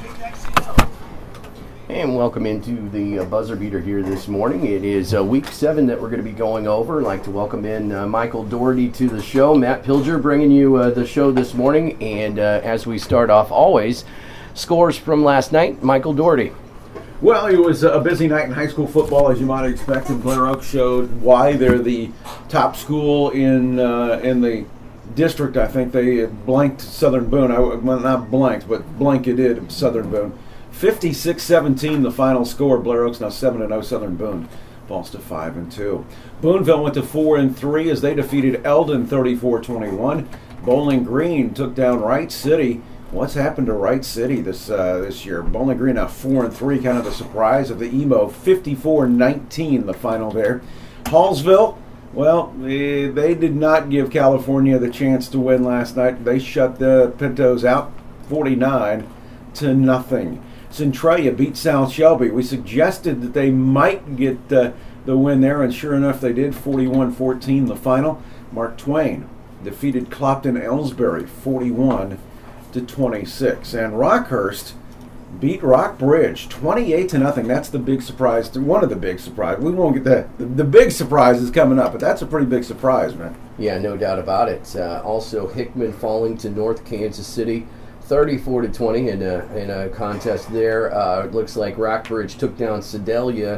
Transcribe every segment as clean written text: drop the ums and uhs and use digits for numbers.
And welcome into the buzzer beater here this morning. It is week 7 that we're going to be going over. I'd like to welcome in Michael Doherty to the show. Matt Pilger bringing you the show this morning. And as we start off, always, scores from last night. Michael Doherty. Well, it was a busy night in high school football, as you might expect. And Blair Oak showed why they're the top school in the district. I think they blanked Southern Boone. Well, not blanked, but blanketed Southern Boone. 56-17 the final score. Blair Oak's now 7-0. Southern Boone falls to 5-2. Booneville went to 4-3 as they defeated Eldon 34-21. Bowling Green took down Wright City. What's happened to Wright City this year? Bowling Green now 4-3, kind of the surprise of the Emo. 54-19 the final there. Hallsville, well, they did not give California the chance to win last night. They shut the Pintos out 49-0. Centralia beat South Shelby. We suggested that they might get the win there, and sure enough they did. 41-14 the final. Mark Twain defeated Clopton-Ellsbury 41-26. And Rockhurst beat Rockbridge 28-0. That's the big surprise. One of the big surprises. We won't get the big surprise is coming up, but that's a pretty big surprise, man. Yeah, no doubt about it. Also, Hickman falling to North Kansas City 34-20 in a contest there. It looks like Rockbridge took down Sedalia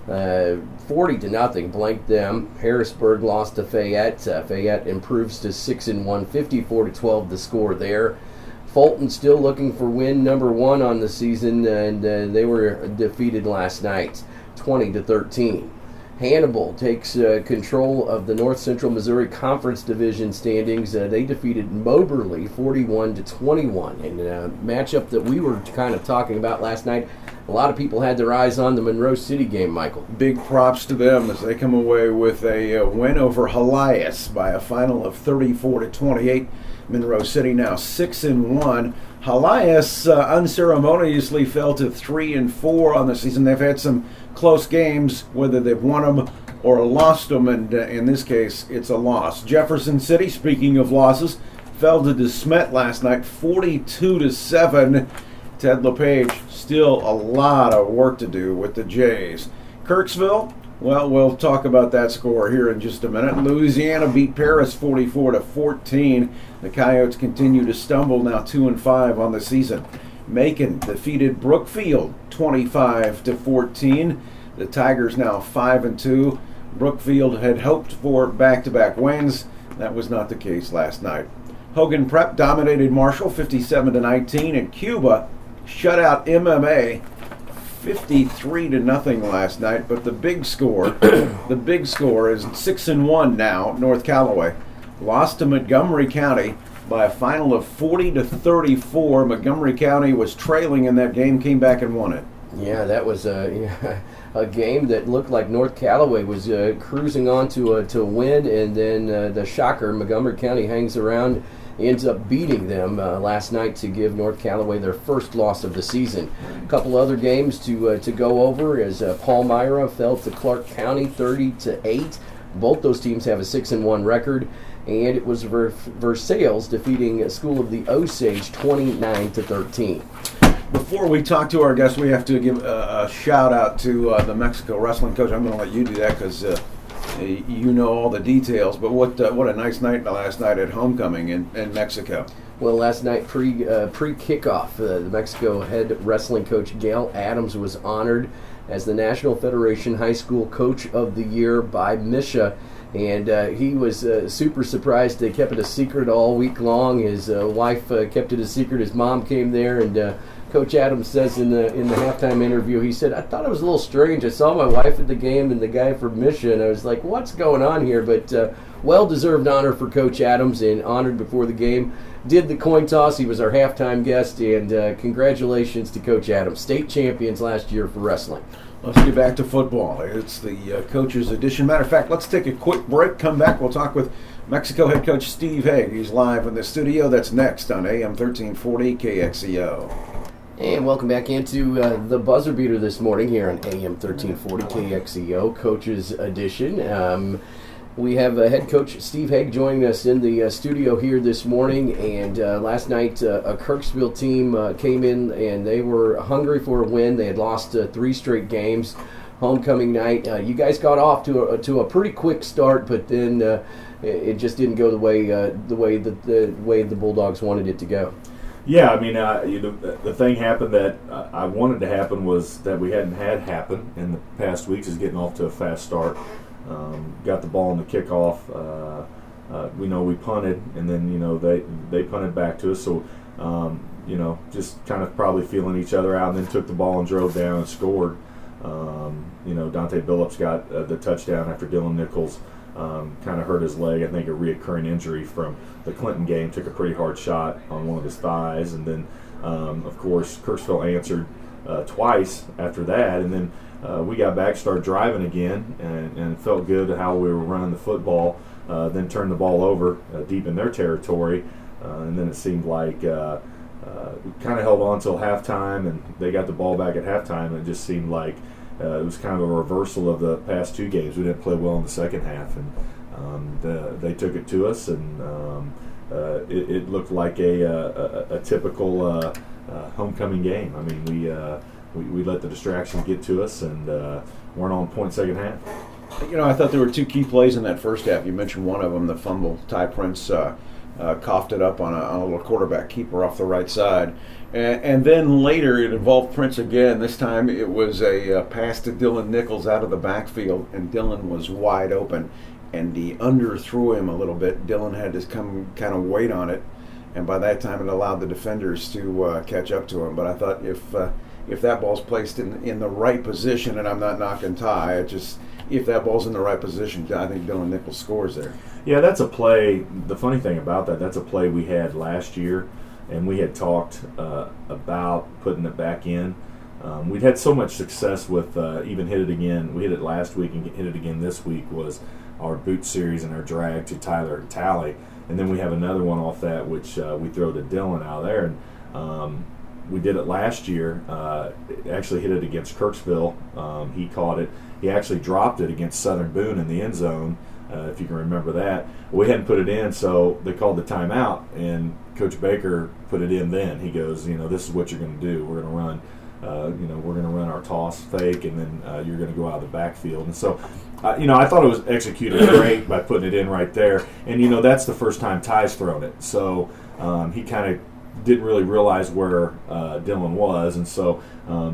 40-0, blanked them. Harrisburg lost to Fayette. Fayette improves to 6-1, 54-12 the score there. Fulton still looking for win number 1 on the season, and they were defeated last night, 20-13. Hannibal takes control of the North Central Missouri Conference Division standings. They defeated Moberly 41-21 in a matchup that we were kind of talking about last night. A lot of people had their eyes on the Monroe City game, Michael. Big props to them as they come away with a win over Helias by a final of 34-28. Monroe City now 6-1. Helias unceremoniously fell to 3-4 on the season. They've had some close games, whether they've won them or lost them, and in this case, it's a loss. Jefferson City, speaking of losses, fell to DeSmet last night, 42-7. Ted LePage, still a lot of work to do with the Jays. Kirksville, well, we'll talk about that score here in just a minute. Louisiana beat Paris 44-14. The Coyotes continue to stumble, now 2-5 on the season. Macon defeated Brookfield 25-14. The Tigers now 5-2. Brookfield had hoped for back-to-back wins. That was not the case last night. Hogan Prep dominated Marshall 57-19, and Cuba shut out MMA 53-0 last night. But the big score, is 6-1 now. North Callaway lost to Montgomery County by a final of 40-34. Montgomery County was trailing in that game, came back and won it. Yeah, that was a game that looked like North Callaway was cruising on to a win, and then the shocker, Montgomery County hangs around, ends up beating them last night to give North Callaway their first loss of the season. A couple other games to go over as Palmyra fell to Clark County 30-8. Both those teams have a 6-1 record. And it was Versailles defeating School of the Osage 29-13. Before we talk to our guests, we have to give a shout out to the Mexico wrestling coach. I'm going to let you do that because you know all the details. But what a nice night last night at homecoming in Mexico. Well, last night pre-kickoff, the Mexico head wrestling coach Gail Adams was honored as the National Federation High School Coach of the Year by MSHSAA. And he was super surprised. They kept it a secret all week long. His wife kept it a secret. His mom came there, and Coach Adams says in the halftime interview, he said, "I thought it was a little strange. I saw my wife at the game and the guy from MSHSAA, and I was like, what's going on here?" But well-deserved honor for Coach Adams, and honored before the game. Did the coin toss. He was our halftime guest, and congratulations to Coach Adams. State champions last year for wrestling. Let's get back to football. It's the Coach's Edition. Matter of fact, let's take a quick break. Come back. We'll talk with Mexico head coach Steve Hague. He's live in the studio. That's next on AM 1340 KXEO. And welcome back into the buzzer beater this morning here on AM 1340 KXEO, Coach's Edition. We have head coach Steve Hague joining us in the studio here this morning, and last night a Kirksville team came in and they were hungry for a win. They had lost 3 straight games. Homecoming night, you guys got off to a pretty quick start, but then it just didn't go the way the Bulldogs wanted it to go. Yeah, I mean, the thing happened that I wanted to happen was that we hadn't had happen in the past weeks is getting off to a fast start. Got the ball in the kickoff. We punted, and then they punted back to us. So just kind of probably feeling each other out, and then took the ball and drove down and scored. Dante Billups got the touchdown after Dylan Nichols kind of hurt his leg. I think a reoccurring injury from the Clinton game, took a pretty hard shot on one of his thighs, and then of course Kirksville answered twice after that, and then we got back, started driving again, and felt good how we were running the football. Then turned the ball over deep in their territory, and then it seemed like we kind of held on until halftime, and they got the ball back at halftime, and it just seemed like it was kind of a reversal of the past 2 games. We didn't play well in the second half, and they took it to us, and it looked like a typical homecoming game. I mean, we let the distractions get to us, and weren't on point second half. I thought there were 2 key plays in that first half. You mentioned one of them, the fumble. Ty Prince coughed it up on a little quarterback keeper off the right side. And then later it involved Prince again. This time it was a pass to Dylan Nichols out of the backfield, and Dylan was wide open. And he underthrew him a little bit. Dylan had to come kind of wait on it, and by that time it allowed the defenders to catch up to him. But I thought if that ball's placed in the right position, and I'm not knocking Ty, if that ball's in the right position, I think Dylan Nichols scores there. Yeah, that's a play. The funny thing about that's a play we had last year, and we had talked about putting it back in. We'd had so much success with even hit it again. We hit it last week and hit it again this week was our boot series and our drag to Tyler Talley. And then we have another one off that, which we throw to Dylan out there. And we did it last year. Actually hit it against Kirksville. He caught it. He actually dropped it against Southern Boone in the end zone, if you can remember that. We hadn't put it in, so they called the timeout, and Coach Baker put it in then. He goes, this is what you're going to do. We're going to run, we're going to run our toss fake, and then you're going to go out of the backfield. And so, I thought it was executed great by putting it in right there. And, that's the first time Ty's thrown it. So he kind of didn't really realize where Dylan was. And so,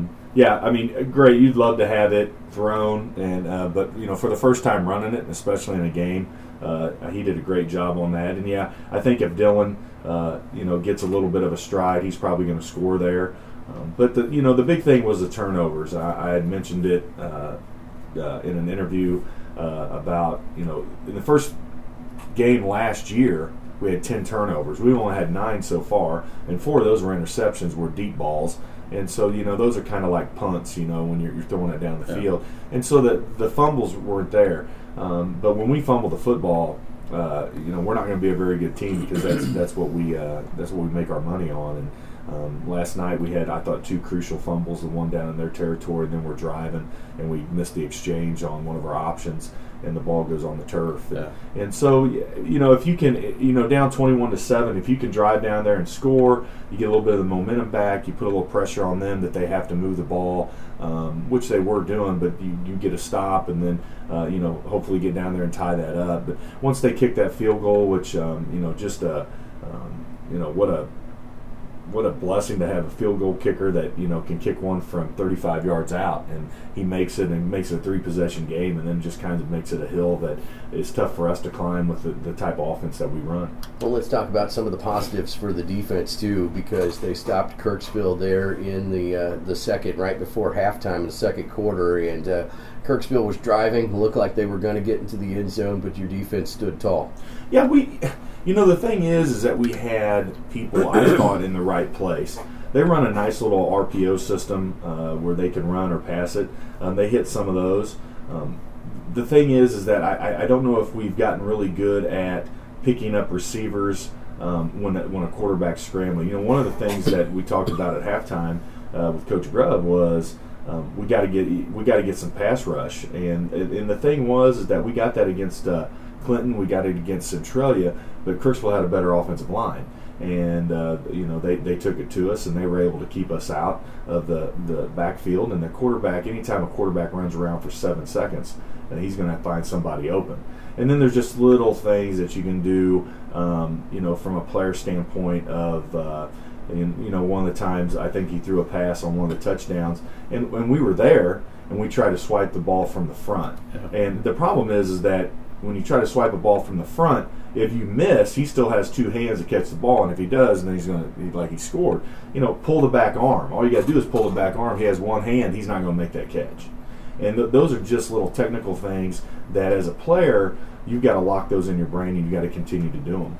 great. You'd love to have it thrown, and but for the first time running it, especially in a game, he did a great job on that. And I think if Dylan, gets a little bit of a stride, he's probably going to score there. But the big thing was the turnovers. I had mentioned it in an interview about in the first game last year we had 10 turnovers. We only had 9 so far, and 4 of those were interceptions, were deep balls. And so, those are kind of like punts, when you're throwing it down the field. And so the fumbles weren't there. But when we fumble the football, we're not going to be a very good team, because that's what we make our money on. And last night we had, I thought, 2 crucial fumbles, the one down in their territory, and then we're driving, and we missed the exchange on one of our options, and the ball goes on the turf. Yeah. And so, if you can, down 21-7, if you can drive down there and score, you get a little bit of the momentum back, you put a little pressure on them that they have to move the ball, which they were doing, but you get a stop, and then, hopefully get down there and tie that up. But once they kick that field goal, which, what a blessing to have a field goal kicker that can kick one from 35 yards out, and he makes it, and makes it a 3-possession game, and then just kind of makes it a hill that is tough for us to climb with the type of offense that we run. Well, let's talk about some of the positives for the defense too, because they stopped Kirksville there in the second, right before halftime in the second quarter, and Kirksville was driving, looked like they were going to get into the end zone, but your defense stood tall. Yeah, the thing is that we had people, I thought, in the right place. They run a nice little RPO system where they can run or pass it. They hit some of those. The thing is that I don't know if we've gotten really good at picking up receivers when a quarterback's scrambling. One of the things that we talked about at halftime with Coach Grubb was we got to get some pass rush, and the thing was is that we got that against Clinton. We got it against Centralia, but Kirksville had a better offensive line. And they took it to us, and they were able to keep us out of the backfield. And the quarterback, anytime a quarterback runs around for 7 seconds, he's going to find somebody open. And then there's just little things that you can do, from a player standpoint of, one of the times I think he threw a pass on one of the touchdowns, and we were there, and we tried to swipe the ball from the front. Yeah. And the problem is that when you try to swipe a ball from the front, if you miss, he still has 2 hands to catch the ball, and if he does, then he's going to, like he scored, pull the back arm. All you got to do is pull the back arm. He has 1 hand. He's not going to make that catch. And those are just little technical things that, as a player, you've got to lock those in your brain, and you've got to continue to do them.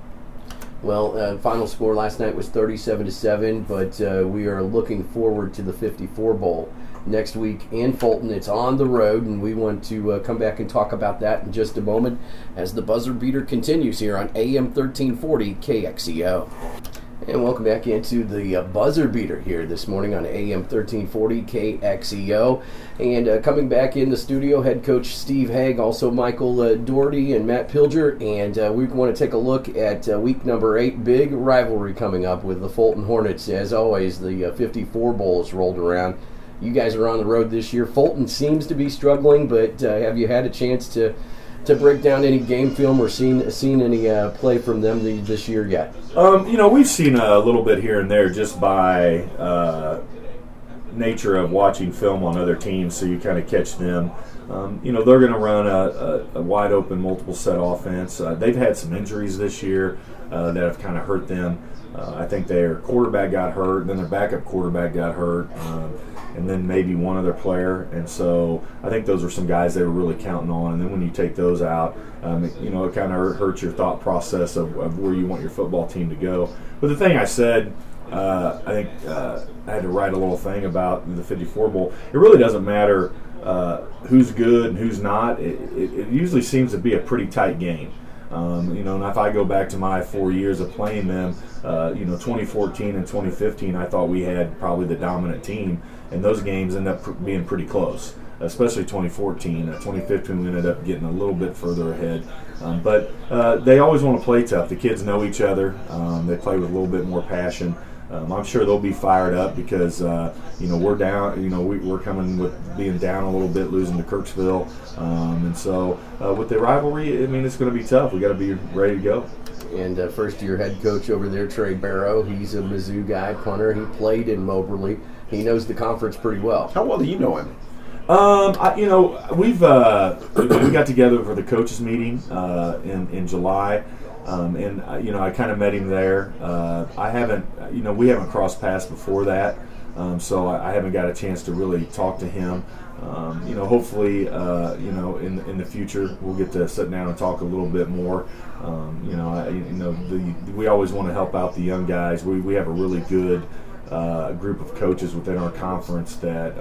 Well, final score last night was 37-7, but we are looking forward to the 54 Bowl next week in Fulton. It's on the road, and we want to come back and talk about that in just a moment as the buzzer beater continues here on AM 1340 KXEO. And welcome back into the buzzer beater here this morning on AM 1340 KXEO. And coming back in the studio, head coach Steve Hague, also Michael Doherty and Matt Pilger. And we want to take a look at week number 8, big rivalry coming up with the Fulton Hornets. As always, the 54 Bowl is rolled around. You guys are on the road this year. Fulton seems to be struggling, but have you had a chance to break down any game film or seen any play from them this year yet? We've seen a little bit here and there just by nature of watching film on other teams, so you kind of catch them. They're going to run a wide open multiple set offense. They've had some injuries this year that have kind of hurt them. I think their quarterback got hurt, then their backup quarterback got hurt, and then maybe one other player. And so I think those are some guys they were really counting on. And then when you take those out, it kind of hurts your thought process of where you want your football team to go. But the thing I said, I think I had to write a little thing about the 54 Bowl. It really doesn't matter who's good and who's not. It usually seems to be a pretty tight game. And if I go back to my 4 years of playing them, 2014 and 2015, I thought we had probably the dominant team, and those games end up being pretty close, especially 2014. 2015, we ended up getting a little bit further ahead. But they always want to play tough. The kids know each other. They play with a little bit more passion. I'm sure they'll be fired up because we're down. We're coming with being down a little bit, losing to Kirksville, and so with the rivalry, it's going to be tough. We got to be ready to go. And first-year head coach over there, Trey Barrow, he's a Mizzou guy, punter. He played in Moberly. He knows the conference pretty well. How well do you know him? We got together for the coaches meeting in July. I kind of met him there. We haven't crossed paths before that, so I haven't got a chance to really talk to him. Hopefully, in the future we'll get to sit down and talk a little bit more. We always want to help out the young guys. We have a really good group of coaches within our conference that.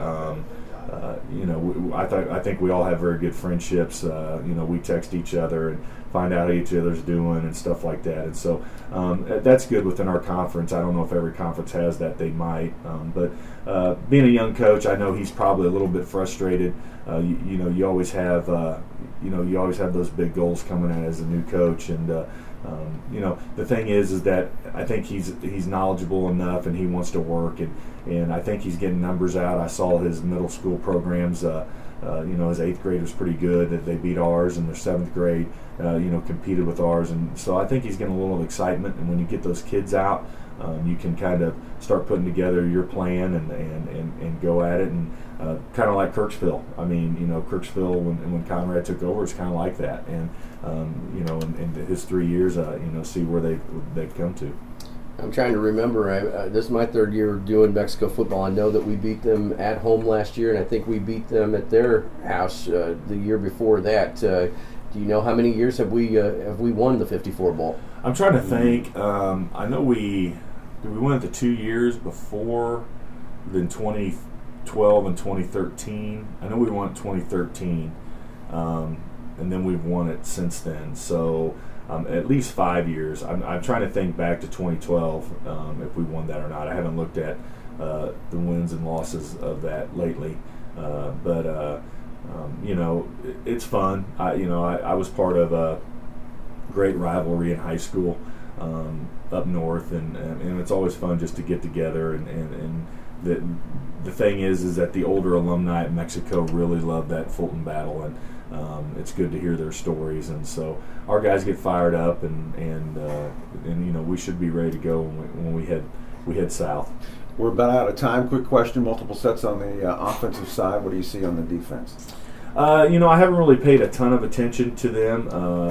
I think we all have very good friendships. We text each other and find out how each other's doing and stuff like that. And so that's good within our conference. I don't know if every conference has that. They might. But being a young coach, I know he's probably a little bit frustrated. You always have those big goals coming in as a new coach. And the thing is that I think he's knowledgeable enough and he wants to work, and I think he's getting numbers out. I saw his middle school programs. His 8th grade was pretty good. That they beat ours, and their 7th grade, competed with ours, and so I think he's getting a little excitement. And when you get those kids out, you can kind of start putting together your plan and go at it, and kind of like Kirksville. Kirksville when Conrad took over, it's kind of like that, and in his 3 years, see where they've come to. I'm trying to remember. This is my 3rd year doing Mexico football. I know that we beat them at home last year, and I think we beat them at their house the year before that. Do you know how many years have we won the 54 Bowl? I'm trying to think. I know we won it the 2 years before, then 2012 and 2013. I know we won it 2013, and then we've won it since then. So. At least 5 years. I'm trying to think back to 2012 if we won that or not. I haven't looked at the wins and losses of that lately. But it's fun. I was part of a great rivalry in high school up north, and it's always fun just to get together. And the thing is that the older alumni at Mexico really love that Fulton battle, and it's good to hear their stories. And so our guys get fired up, and we should be ready to go when we head south. We're about out of time. Quick question: multiple sets on the offensive side. What do you see on the defense? I haven't really paid a ton of attention to them.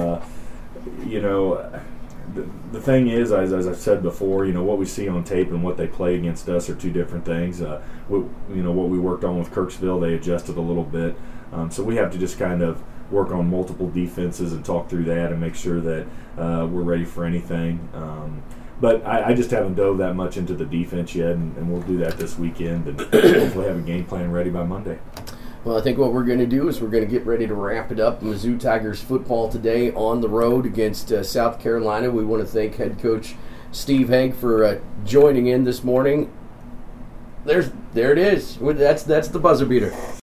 The thing is, as I've said before, what we see on tape and what they play against us are two different things. What we worked on with Kirksville, they adjusted a little bit. So we have to just kind of work on multiple defenses and talk through that and make sure that we're ready for anything. But I just haven't dove that much into the defense yet, and we'll do that this weekend and hopefully have a game plan ready by Monday. Well, I think what we're going to do is we're going to get ready to wrap it up. Mizzou Tigers football today on the road against South Carolina. We want to thank head coach Steve Hague for joining in this morning. There it is. That's the buzzer beater.